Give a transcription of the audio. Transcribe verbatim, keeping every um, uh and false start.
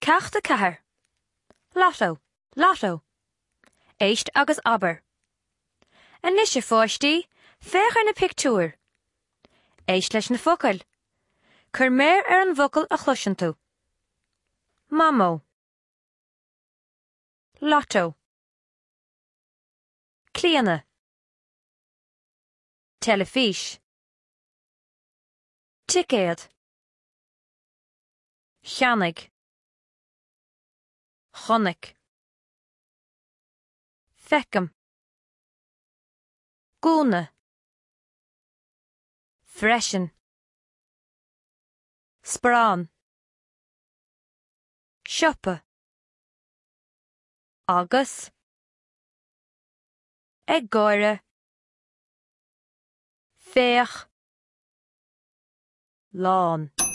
Ceacht a cethair. Lotto, lotto. Éist agus aber. Anis a fáistí, féchar na pictiúr. Éist leis na focail. Cur méir ar an bhocail a chluisean tú. Mammo. Lotto. Cliana. Telefís. Ticéad. Cheannaig. Chonaic. Fecam. Gúna. Freisin. Sprán. Siopa. Agus. Eagóire. Féach. Lán.